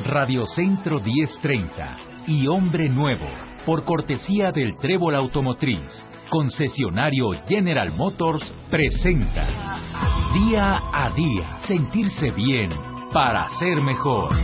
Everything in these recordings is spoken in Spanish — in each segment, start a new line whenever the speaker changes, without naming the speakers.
Radio Centro 1030 y Hombre Nuevo, por cortesía del Trébol Automotriz, concesionario General Motors, presenta Día a Día, sentirse bien para ser mejor.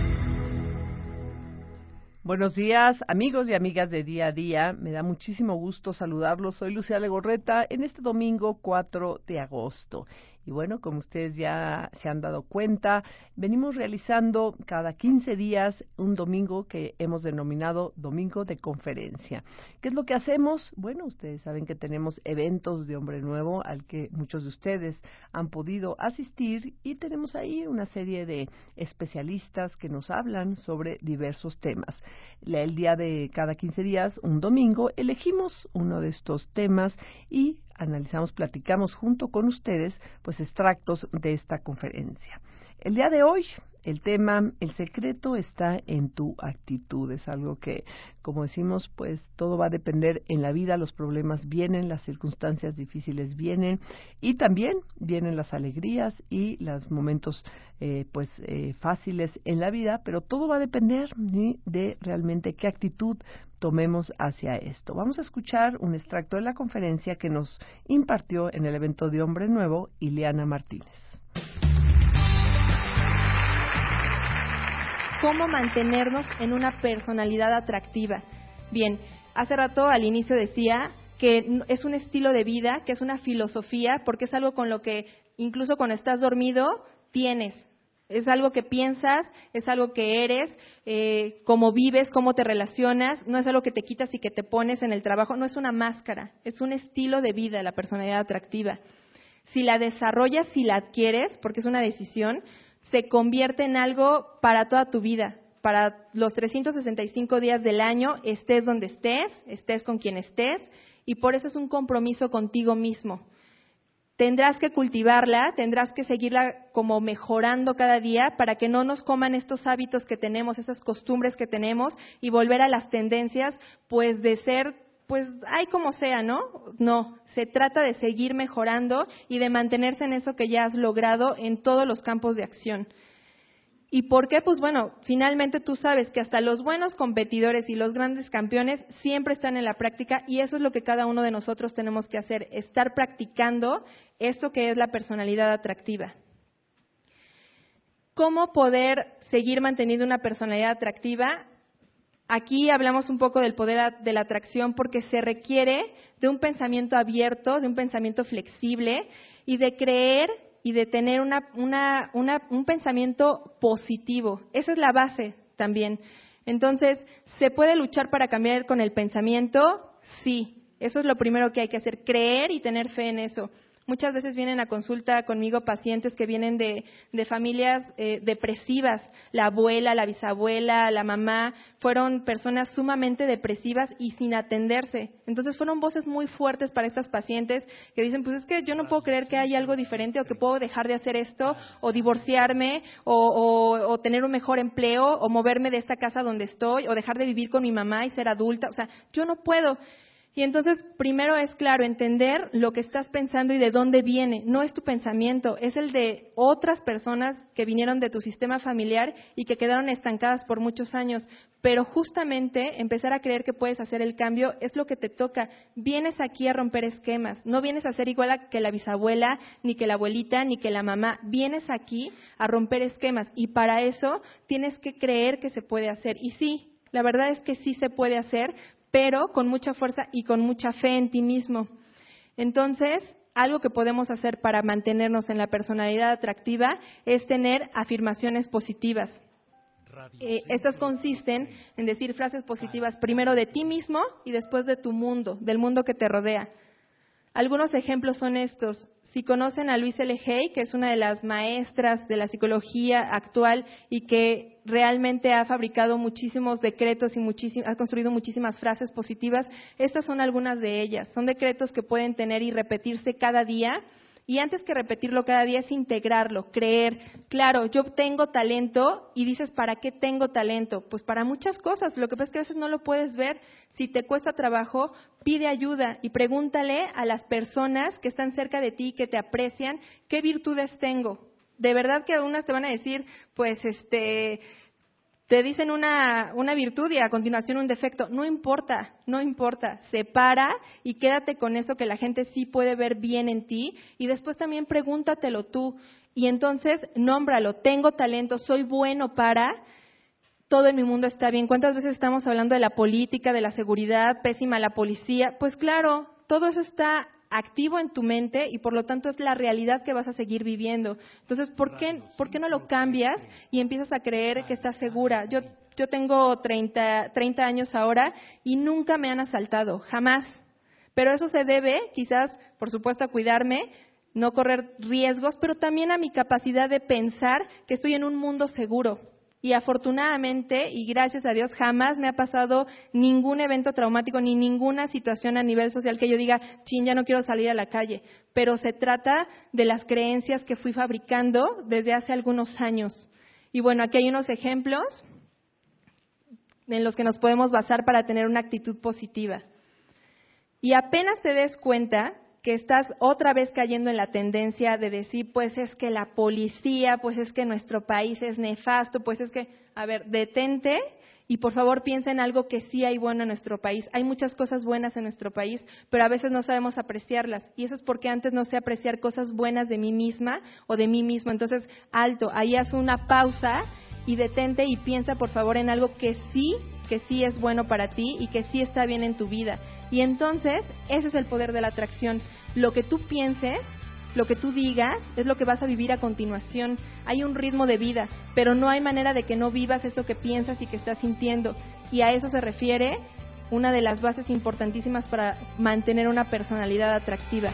Buenos días, amigos y amigas de Día a Día. Me da muchísimo gusto saludarlos. Soy Lucía Legorreta en este domingo 4 de agosto. Y bueno, como ustedes ya se han dado cuenta, venimos realizando cada 15 días un domingo que hemos denominado Domingo de Conferencia. ¿Qué es lo que hacemos? Bueno, ustedes saben que tenemos eventos de Hombre Nuevo al que muchos de ustedes han podido asistir y tenemos ahí una serie de especialistas que nos hablan sobre diversos temas. El día de cada 15 días, un domingo, elegimos uno de estos temas y analizamos, platicamos junto con ustedes, pues extractos de esta conferencia. El día de hoy, el tema, el secreto está en tu actitud. Es algo que, como decimos, pues todo va a depender en la vida. Los problemas vienen, las circunstancias difíciles vienen y también vienen las alegrías y los momentos fáciles en la vida, pero todo va a depender de realmente qué actitud tomemos hacia esto. Vamos a escuchar un extracto de la conferencia que nos impartió en el evento de Hombre Nuevo Ileana Martínez.
¿Cómo mantenernos en una personalidad atractiva? Bien, hace rato al inicio decía que es un estilo de vida, que es una filosofía, porque es algo con lo que incluso cuando estás dormido tienes. Es algo que piensas, es algo que eres, cómo vives, cómo te relacionas, no es algo que te quitas y que te pones en el trabajo, no es una máscara, es un estilo de vida, la personalidad atractiva. Si la desarrollas, si la adquieres, porque es una decisión, se convierte en algo para toda tu vida, para los 365 días del año, estés donde estés con quien estés, y por eso es un compromiso contigo mismo. Tendrás que cultivarla, tendrás que seguirla como mejorando cada día para que no nos coman estos hábitos que tenemos, esas costumbres que tenemos y volver a las tendencias, pues de ser, pues hay como sea, ¿no? No, se trata de seguir mejorando y de mantenerse en eso que ya has logrado en todos los campos de acción. ¿Y por qué? Pues bueno, finalmente tú sabes que hasta los buenos competidores y los grandes campeones siempre están en la práctica y eso es lo que cada uno de nosotros tenemos que hacer, estar practicando esto que es la personalidad atractiva. ¿Cómo poder seguir manteniendo una personalidad atractiva? Aquí hablamos un poco del poder de la atracción porque se requiere de un pensamiento abierto, de un pensamiento flexible y de creer y de tener un pensamiento positivo. Esa es la base también. Entonces, ¿se puede luchar para cambiar con el pensamiento? Sí, eso es lo primero que hay que hacer, creer y tener fe en eso. Muchas veces vienen a consulta conmigo pacientes que vienen de familias depresivas. La abuela, la bisabuela, la mamá, fueron personas sumamente depresivas y sin atenderse. Entonces fueron voces muy fuertes para estas pacientes que dicen, pues es que yo no puedo creer que hay algo diferente o que puedo dejar de hacer esto o divorciarme o tener un mejor empleo o moverme de esta casa donde estoy o dejar de vivir con mi mamá y ser adulta. O sea, yo no puedo. Y entonces, primero es claro, entender lo que estás pensando y de dónde viene. No es tu pensamiento, es el de otras personas que vinieron de tu sistema familiar y que quedaron estancadas por muchos años. Pero justamente empezar a creer que puedes hacer el cambio es lo que te toca. Vienes aquí a romper esquemas, no vienes a ser igual que la bisabuela, ni que la abuelita, ni que la mamá. Vienes aquí a romper esquemas y para eso tienes que creer que se puede hacer. Y sí, la verdad es que sí se puede hacer, pero con mucha fuerza y con mucha fe en ti mismo. Entonces, algo que podemos hacer para mantenernos en la personalidad atractiva es tener afirmaciones positivas. Estas consisten en decir frases positivas primero de ti mismo y después de tu mundo, del mundo que te rodea. Algunos ejemplos son estos. Si conocen a Louise L. Hay, que es una de las maestras de la psicología actual y que realmente ha fabricado muchísimos decretos y ha construido muchísimas frases positivas, estas son algunas de ellas. Son decretos que pueden tener y repetirse cada día. Y antes que repetirlo cada día es integrarlo, creer, claro, yo tengo talento y dices, ¿para qué tengo talento? Pues para muchas cosas, lo que pasa es que a veces no lo puedes ver. Si te cuesta trabajo, pide ayuda y pregúntale a las personas que están cerca de ti, que te aprecian, ¿qué virtudes tengo? De verdad que algunas te van a decir, pues Te dicen una virtud y a continuación un defecto. No importa, separa y quédate con eso que la gente sí puede ver bien en ti y después también pregúntatelo tú y entonces nómbralo. Tengo talento, soy bueno para, todo en mi mundo está bien. ¿Cuántas veces estamos hablando de la política, de la seguridad, pésima la policía? Pues claro, todo eso está activo en tu mente y por lo tanto es la realidad que vas a seguir viviendo. Entonces, ¿por qué no lo cambias y empiezas a creer que estás segura? Yo tengo 30 años ahora y nunca me han asaltado, jamás. Pero eso se debe, quizás, por supuesto, a cuidarme, no correr riesgos, pero también a mi capacidad de pensar que estoy en un mundo seguro. Y afortunadamente, y gracias a Dios, jamás me ha pasado ningún evento traumático ni ninguna situación a nivel social que yo diga, chin, ya no quiero salir a la calle. Pero se trata de las creencias que fui fabricando desde hace algunos años. Y bueno, aquí hay unos ejemplos en los que nos podemos basar para tener una actitud positiva. Y apenas te des cuenta que estás otra vez cayendo en la tendencia de decir, pues es que la policía, pues es que nuestro país es nefasto, pues es que, a ver, detente y por favor piensa en algo que sí hay bueno en nuestro país. Hay muchas cosas buenas en nuestro país, pero a veces no sabemos apreciarlas y eso es porque antes no sé apreciar cosas buenas de mí misma o de mí mismo. Entonces, alto, ahí haz una pausa y detente y piensa por favor en algo que sí es bueno para ti y que sí está bien en tu vida. Y entonces, ese es el poder de la atracción. Lo que tú pienses, lo que tú digas, es lo que vas a vivir a continuación. Hay un ritmo de vida, pero no hay manera de que no vivas eso que piensas y que estás sintiendo. Y a eso se refiere una de las bases importantísimas para mantener una personalidad atractiva.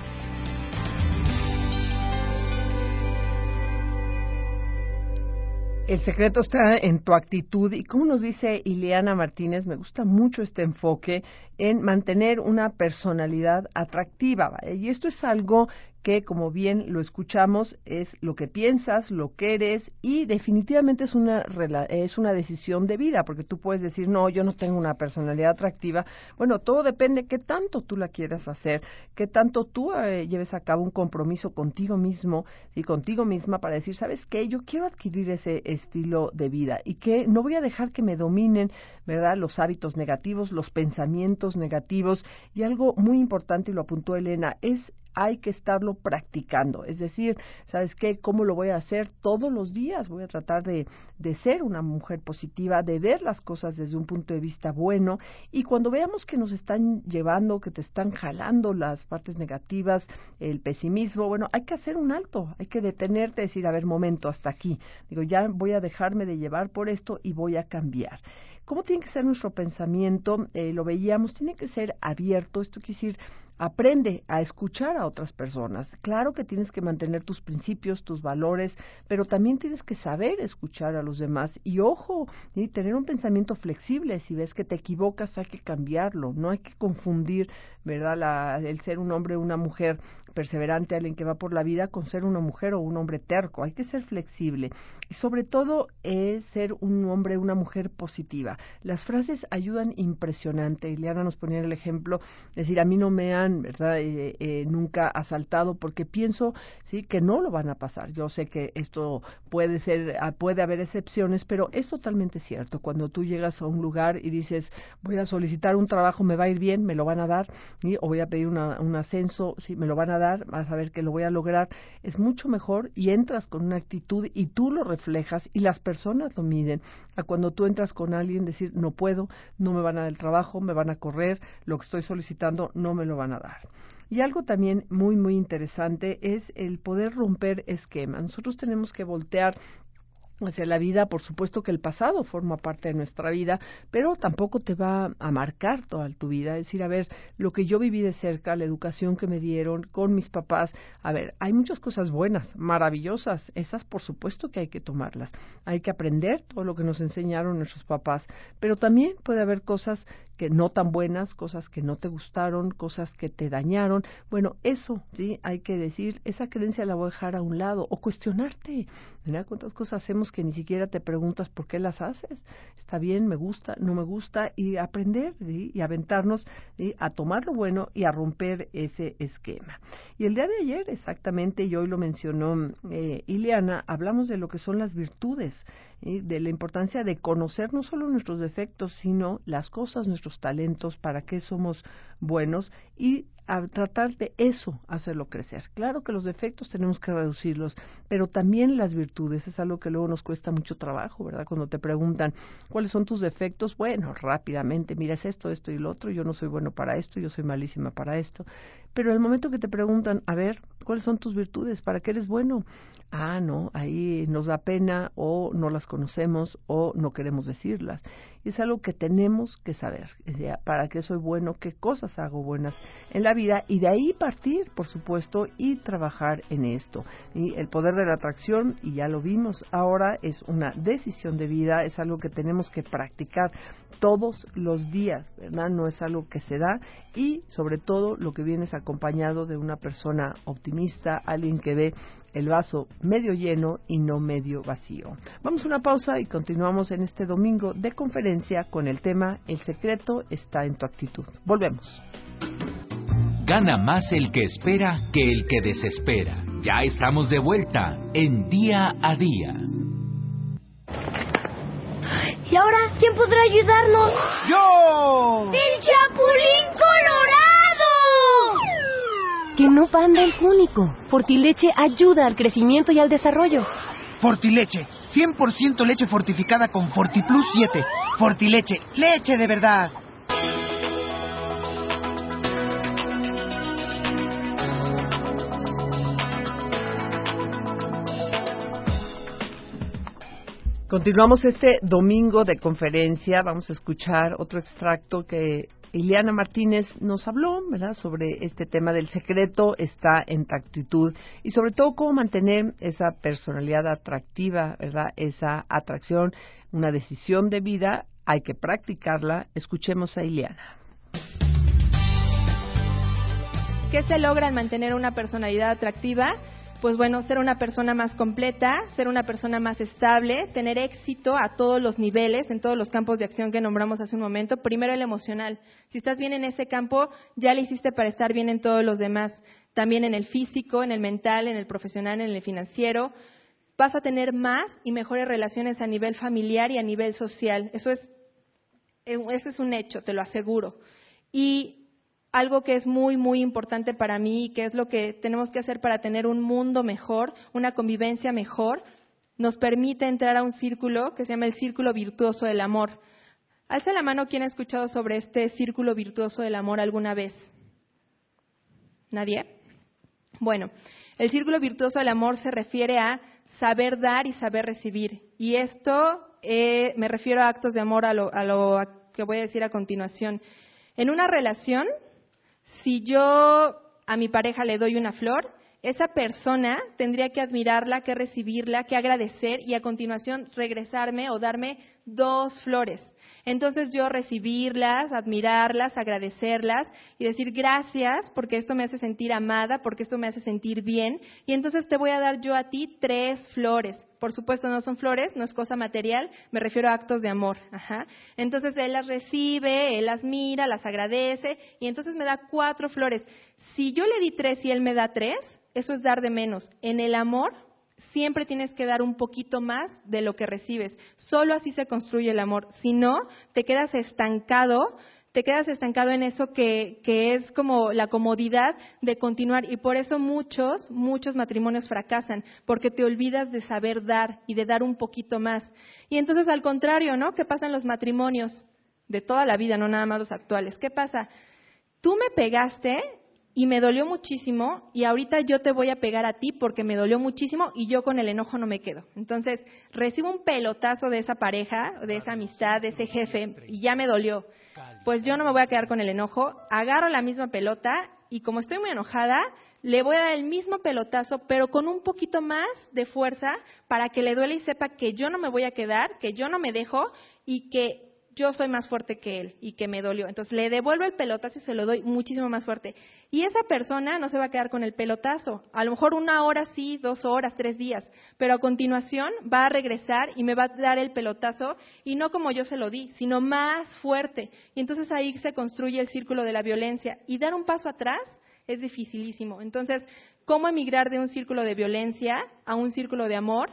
El secreto está en tu actitud y como nos dice Ileana Martínez, me gusta mucho este enfoque en mantener una personalidad atractiva. Y esto es algo que, como bien lo escuchamos, es lo que piensas, lo que eres y definitivamente es una decisión de vida, porque tú puedes decir, no, yo no tengo una personalidad atractiva. Bueno, todo depende qué tanto tú la quieras hacer, qué tanto tú lleves a cabo un compromiso contigo mismo y contigo misma para decir, ¿sabes qué? Yo quiero adquirir ese estilo de vida y que no voy a dejar que me dominen, ¿verdad?, los hábitos negativos, los pensamientos negativos. Y algo muy importante, y lo apuntó Elena, hay que estarlo practicando, es decir, ¿sabes qué? ¿Cómo lo voy a hacer? Todos los días voy a tratar de ser una mujer positiva, de ver las cosas desde un punto de vista bueno, y cuando veamos que nos están llevando, que te están jalando las partes negativas, el pesimismo, bueno, hay que hacer un alto, hay que detenerte, decir, a ver, momento, hasta aquí, digo, ya voy a dejarme de llevar por esto y voy a cambiar. ¿Cómo tiene que ser nuestro pensamiento? Lo veíamos, tiene que ser abierto, esto quiere decir, aprende a escuchar a otras personas. Claro que tienes que mantener tus principios, tus valores, pero también tienes que saber escuchar a los demás. Y ojo, y tener un pensamiento flexible. Si ves que te equivocas, hay que cambiarlo. No hay que confundir, ¿verdad?, el ser un hombre o una mujer perseverante, alguien que va por la vida, con ser una mujer o un hombre terco. Hay que ser flexible. Y sobre todo, ser un hombre o una mujer positiva. Las frases ayudan impresionante. Ileana nos ponía el ejemplo, decir, a mí no me han, ¿verdad?, nunca asaltado porque pienso, sí, que no lo van a pasar. Yo sé que esto puede haber excepciones, pero es totalmente cierto. Cuando tú llegas a un lugar y dices, voy a solicitar un trabajo, me va a ir bien, me lo van a dar, ¿sí?, o voy a pedir un ascenso, sí, me lo van a dar, vas a ver que lo voy a lograr, es mucho mejor y entras con una actitud y tú lo reflejas y las personas lo miden, a cuando tú entras con alguien decir, no puedo, no me van a dar el trabajo, me van a correr, lo que estoy solicitando no me lo van a dar. Y algo también muy, muy interesante es el poder romper esquemas. Nosotros tenemos que voltear hacia la vida. Por supuesto que el pasado forma parte de nuestra vida, pero tampoco te va a marcar toda tu vida. Es decir, a ver, lo que yo viví de cerca, la educación que me dieron con mis papás, a ver, hay muchas cosas buenas, maravillosas, esas por supuesto que hay que tomarlas. Hay que aprender todo lo que nos enseñaron nuestros papás, pero también puede haber cosas que no tan buenas, cosas que no te gustaron, cosas que te dañaron. Bueno, eso, sí, hay que decir, esa creencia la voy a dejar a un lado, o cuestionarte, ¿verdad? ¿Cuántas cosas hacemos que ni siquiera te preguntas por qué las haces? Está bien, me gusta, no me gusta, y aprender, ¿sí?, y aventarnos, ¿sí?, a tomar lo bueno y a romper ese esquema. Y el día de ayer, exactamente, y hoy lo mencionó Ileana, hablamos de lo que son las virtudes. de la importancia de conocer no solo nuestros defectos, sino las cosas, nuestros talentos, para qué somos buenos y a tratar de eso hacerlo crecer. Claro que los defectos tenemos que reducirlos, pero también las virtudes es algo que luego nos cuesta mucho trabajo, ¿verdad? Cuando te preguntan cuáles son tus defectos, bueno, rápidamente, mira, es esto, esto y lo otro, yo no soy bueno para esto, yo soy malísima para esto, pero en el momento que te preguntan, a ver, ¿cuáles son tus virtudes? ¿Para qué eres bueno? Ah, no, ahí nos da pena o no las conocemos o no queremos decirlas. Y es algo que tenemos que saber, o sea, para qué soy bueno, qué cosas hago buenas en la vida y de ahí partir, por supuesto, y trabajar en esto. Y el poder de la atracción, y ya lo vimos ahora, es una decisión de vida, es algo que tenemos que practicar todos los días, ¿verdad? No es algo que se da y sobre todo lo que viene es acompañado de una persona optimista, alguien que ve el vaso medio lleno y no medio vacío. Vamos a una pausa y continuamos en este domingo de conferencia con el tema El secreto está en tu actitud. Volvemos.
Gana más el que espera que el que desespera. Ya estamos de vuelta en Día a Día.
¿Y ahora quién podrá ayudarnos?
¡Yo!
¡El Chapulín Colorado!
Que no panda el cúnico. Fortileche ayuda al crecimiento y al desarrollo.
Fortileche, 100% leche fortificada con FortiPlus 7. Fortileche, leche de verdad.
Continuamos este domingo de conferencia. Vamos a escuchar otro extracto que Ileana Martínez nos habló, ¿verdad?, sobre este tema del secreto está en tu actitud y sobre todo cómo mantener esa personalidad atractiva, ¿verdad?, esa atracción, una decisión de vida, hay que practicarla. Escuchemos a Ileana.
¿Qué se logra al mantener una personalidad atractiva? Pues bueno, ser una persona más completa, ser una persona más estable, tener éxito a todos los niveles, en todos los campos de acción que nombramos hace un momento. Primero el emocional. Si estás bien en ese campo, ya le hiciste para estar bien en todos los demás. También en el físico, en el mental, en el profesional, en el financiero. Vas a tener más y mejores relaciones a nivel familiar y a nivel social. Ese es un hecho, te lo aseguro. Y algo que es muy, muy importante para mí y que es lo que tenemos que hacer para tener un mundo mejor, una convivencia mejor, nos permite entrar a un círculo que se llama el círculo virtuoso del amor. Alza la mano quien ha escuchado sobre este círculo virtuoso del amor alguna vez. ¿Nadie? Bueno, el círculo virtuoso del amor se refiere a saber dar y saber recibir. Y esto me refiero a actos de amor a lo que voy a decir a continuación. En una relación, si yo a mi pareja le doy una flor, esa persona tendría que admirarla, que recibirla, que agradecer y a continuación regresarme o darme 2 flores. Entonces yo recibirlas, admirarlas, agradecerlas y decir gracias porque esto me hace sentir amada, porque esto me hace sentir bien y entonces te voy a dar yo a ti 3 flores. Por supuesto no son flores, no es cosa material, me refiero a actos de amor. Ajá. Entonces él las recibe, él las mira, las agradece y entonces me da 4 flores. Si yo le di 3 y él me da 3, eso es dar de menos. En el amor siempre tienes que dar un poquito más de lo que recibes. Solo así se construye el amor. Si no, te quedas estancado en eso que es como la comodidad de continuar y por eso muchos matrimonios fracasan, porque te olvidas de saber dar y de dar un poquito más. Y entonces al contrario, ¿no? ¿Qué pasa en los matrimonios de toda la vida, no nada más los actuales? ¿Qué pasa? Tú me pegaste y me dolió muchísimo y ahorita yo te voy a pegar a ti porque me dolió muchísimo y yo con el enojo no me quedo. Entonces recibo un pelotazo de esa pareja, de esa amistad, de ese jefe y ya me dolió. Pues yo no me voy a quedar con el enojo, agarro la misma pelota y como estoy muy enojada, le voy a dar el mismo pelotazo, pero con un poquito más de fuerza para que le duele y sepa que yo no me voy a quedar, que yo no me dejo y que yo soy más fuerte que él y que me dolió. Entonces le devuelvo el pelotazo y se lo doy muchísimo más fuerte. Y esa persona no se va a quedar con el pelotazo. A lo mejor 1 hora sí, 2 horas, 3 días. Pero a continuación va a regresar y me va a dar el pelotazo y no como yo se lo di, sino más fuerte. Y entonces ahí se construye el círculo de la violencia. Y dar un paso atrás es dificilísimo. Entonces, ¿cómo emigrar de un círculo de violencia a un círculo de amor?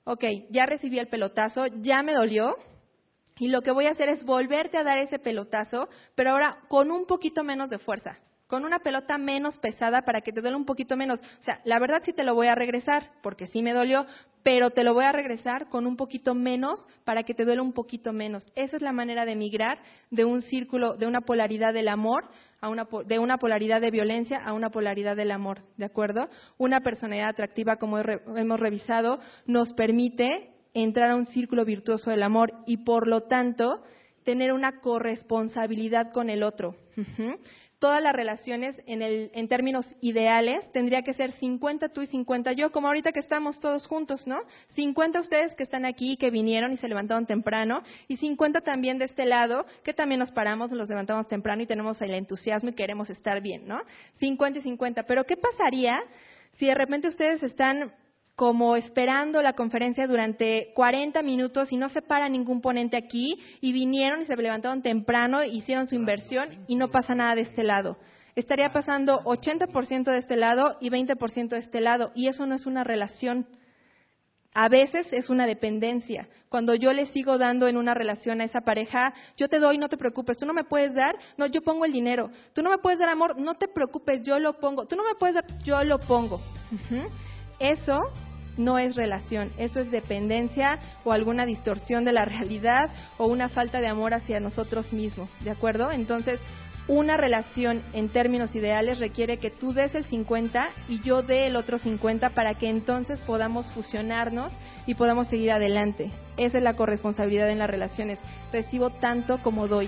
ok, ya recibí el pelotazo, ya me dolió, y lo que voy a hacer es volverte a dar ese pelotazo, pero ahora con un poquito menos de fuerza, con una pelota menos pesada para que te duele un poquito menos. O sea, la verdad sí te lo voy a regresar, porque sí me dolió, pero te lo voy a regresar con un poquito menos para que te duele un poquito menos. Esa es la manera de migrar de un círculo, de una polaridad del amor, de una polaridad de violencia a una polaridad del amor, ¿de acuerdo? Una personalidad atractiva, como hemos revisado, nos permite entrar a un círculo virtuoso del amor y, por lo tanto, tener una corresponsabilidad con el otro. Todas las relaciones en términos ideales tendría que ser 50 tú y 50 yo, como ahorita que estamos todos juntos, ¿no? 50 ustedes que están aquí, que vinieron y se levantaron temprano, y 50 también de este lado, que también nos paramos, nos levantamos temprano y tenemos el entusiasmo y queremos estar bien, ¿no? 50 y 50. Pero ¿qué pasaría si de repente ustedes están como esperando la conferencia durante 40 minutos y no se para ningún ponente aquí, y vinieron y se levantaron temprano, hicieron su inversión y no pasa nada de este lado? Estaría pasando 80% de este lado y 20% de este lado, y eso no es una relación. A veces es una dependencia. Cuando yo le sigo dando en una relación a esa pareja, yo te doy, no te preocupes, tú no me puedes dar, no, yo pongo el dinero. Tú no me puedes dar amor, no te preocupes, yo lo pongo. Tú no me puedes dar, yo lo pongo. Eso no es relación, eso es dependencia o alguna distorsión de la realidad o una falta de amor hacia nosotros mismos, ¿de acuerdo? Entonces, una relación en términos ideales requiere que tú des el 50 y yo dé el otro 50 para que entonces podamos fusionarnos y podamos seguir adelante. Esa es la corresponsabilidad en las relaciones. Recibo tanto como doy.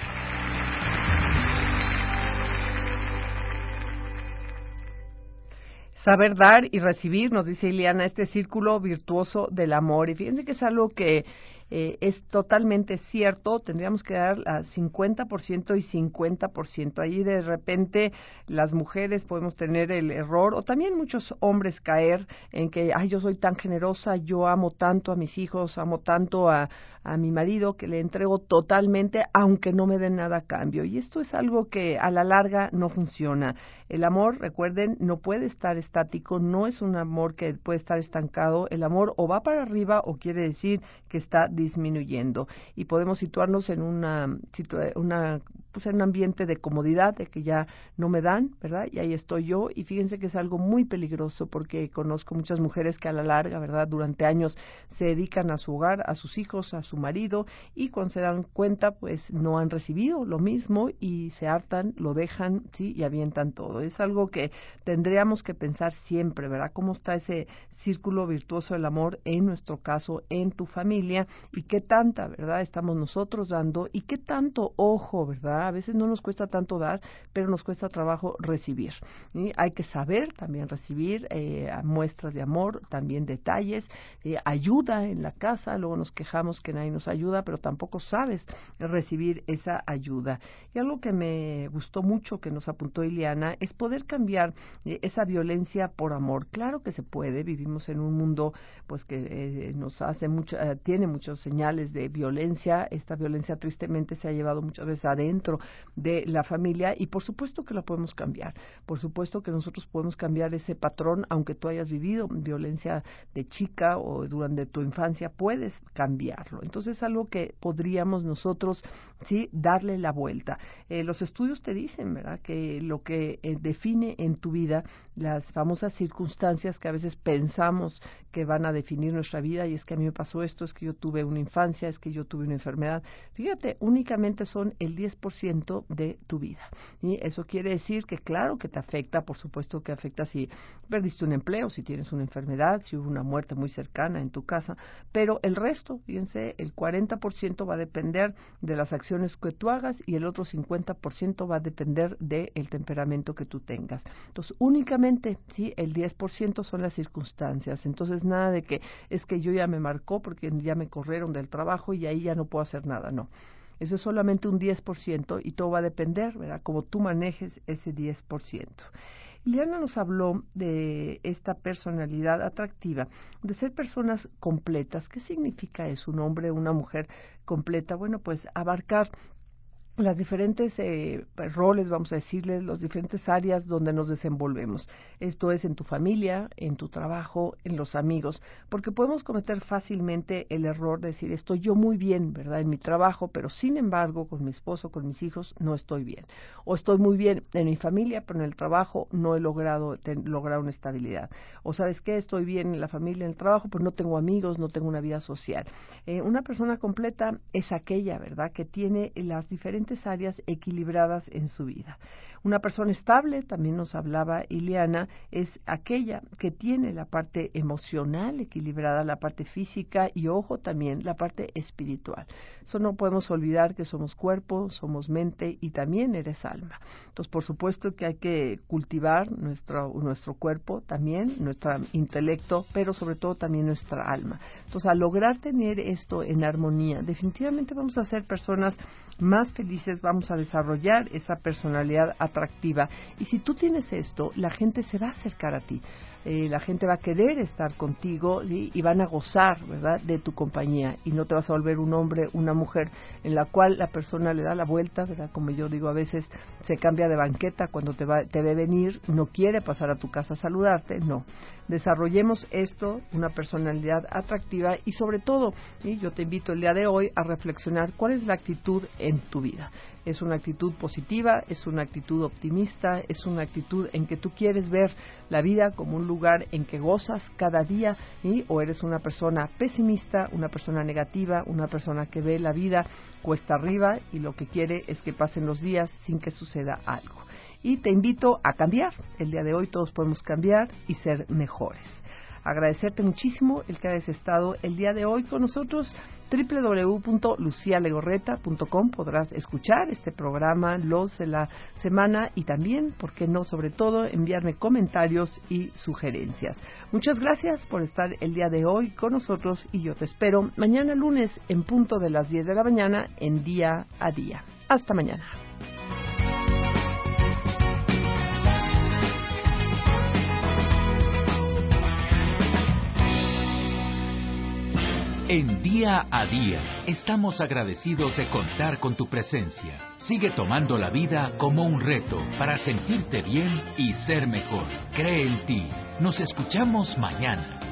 Saber dar y recibir, nos dice Ileana, este círculo virtuoso del amor. Y fíjense que es algo que es totalmente cierto. Tendríamos que dar a 50% y 50%. Ahí de repente las mujeres podemos tener el error, o también muchos hombres caer en que, ay, yo soy tan generosa, yo amo tanto a mis hijos, amo tanto a mi marido, que le entrego totalmente, aunque no me den nada a cambio. Y esto es algo que a la larga no funciona. El amor, recuerden, no puede estar estático, no es un amor que puede estar estancado. El amor o va para arriba o quiere decir que está disminuyendo, y podemos situarnos en pues en un ambiente de comodidad, de que ya no me dan, ¿verdad? Y ahí estoy yo, y fíjense que es algo muy peligroso, porque conozco muchas mujeres que a la larga, ¿verdad?, durante años se dedican a su hogar, a sus hijos, a su marido, y cuando se dan cuenta, pues no han recibido lo mismo y se hartan, lo dejan, sí, y avientan todo. Es algo que tendríamos que pensar siempre, ¿verdad? ¿Cómo está ese círculo virtuoso del amor en nuestro caso, en tu familia? Y qué tanta, ¿verdad?, estamos nosotros dando, y qué tanto, ojo, ¿verdad? A veces no nos cuesta tanto dar, pero nos cuesta trabajo recibir. ¿Sí? Hay que saber también recibir muestras de amor, también detalles, ayuda en la casa. Luego nos quejamos que nadie nos ayuda, pero tampoco sabes recibir esa ayuda. Y algo que me gustó mucho que nos apuntó Ileana es poder cambiar esa violencia por amor. Claro que se puede. Vivimos en un mundo pues que nos hace mucho, tiene muchas señales de violencia. Esta violencia tristemente se ha llevado muchas veces adentro de la familia, y por supuesto que la podemos cambiar. Por supuesto que nosotros podemos cambiar ese patrón, aunque tú hayas vivido violencia de chica o durante tu infancia, puedes cambiarlo. Entonces es algo que podríamos nosotros, sí, darle la vuelta. Los estudios te dicen, ¿verdad?, que lo que define en tu vida, las famosas circunstancias que a veces pensamos que van a definir nuestra vida, y es que a mí me pasó esto, es que yo tuve una infancia, es que yo tuve una enfermedad. Fíjate, únicamente son el 10% de tu vida. Y eso quiere decir que claro que te afecta, por supuesto que afecta si perdiste un empleo, si tienes una enfermedad, si hubo una muerte muy cercana en tu casa, pero el resto, fíjense, el 40% va a depender de las acciones que tú hagas, y el otro 50% va a depender del temperamento que tú tengas. Entonces, únicamente, sí, el 10% son las circunstancias. Entonces, nada de que es que yo ya me marcó porque ya me corrieron del trabajo y ahí ya no puedo hacer nada, no. Eso es solamente un 10%, y todo va a depender, ¿verdad?, cómo tú manejes ese 10%. Ileana nos habló de esta personalidad atractiva, de ser personas completas. ¿Qué significa eso? Un hombre o una mujer completa. Bueno, pues abarcar las diferentes roles, vamos a decirles, las diferentes áreas donde nos desenvolvemos. Esto es en tu familia, en tu trabajo, en los amigos, porque podemos cometer fácilmente el error de decir, estoy yo muy bien, ¿verdad?, en mi trabajo, pero sin embargo, con mi esposo, con mis hijos, no estoy bien. O estoy muy bien en mi familia, pero en el trabajo no he logrado lograr una estabilidad. O ¿sabes qué? Estoy bien en la familia, en el trabajo, pero no tengo amigos, no tengo una vida social. Una persona completa es aquella, ¿verdad?, que tiene las diferentes áreas equilibradas en su vida. Una persona estable, también nos hablaba Ileana, es aquella que tiene la parte emocional equilibrada, la parte física y, ojo, también la parte espiritual. Eso no podemos olvidar que somos cuerpo, somos mente y también eres alma. Entonces, por supuesto que hay que cultivar nuestro cuerpo también, nuestro intelecto, pero sobre todo también nuestra alma. Entonces, al lograr tener esto en armonía, definitivamente vamos a ser personas más felices, vamos a desarrollar esa personalidad atractiva. Y si tú tienes esto, la gente se va a acercar a ti. La gente va a querer estar contigo, ¿sí?, y van a gozar, ¿verdad?, de tu compañía, y no te vas a volver un hombre, una mujer en la cual la persona le da la vuelta, ¿verdad?, como yo digo, a veces se cambia de banqueta cuando te ve venir, no quiere pasar a tu casa a saludarte. No, desarrollemos esto, una personalidad atractiva, y sobre todo, ¿sí?, yo te invito el día de hoy a reflexionar cuál es la actitud en tu vida. Es una actitud positiva, es una actitud optimista, es una actitud en que tú quieres ver la vida como un lugar en que gozas cada día, ¿sí?, o eres una persona pesimista, una persona negativa, una persona que ve la vida cuesta arriba y lo que quiere es que pasen los días sin que suceda algo. Y te invito a cambiar. El día de hoy todos podemos cambiar y ser mejores. Agradecerte muchísimo el que hayas estado el día de hoy con nosotros. www.lucialegorreta.com podrás escuchar este programa, los de la semana, y también, ¿por qué no?, sobre todo, enviarme comentarios y sugerencias. Muchas gracias por estar el día de hoy con nosotros y yo te espero mañana lunes en punto de las 10 de la mañana en Día a Día. Hasta mañana.
En Día a Día, estamos agradecidos de contar con tu presencia. Sigue tomando la vida como un reto para sentirte bien y ser mejor. Cree en ti. Nos escuchamos mañana.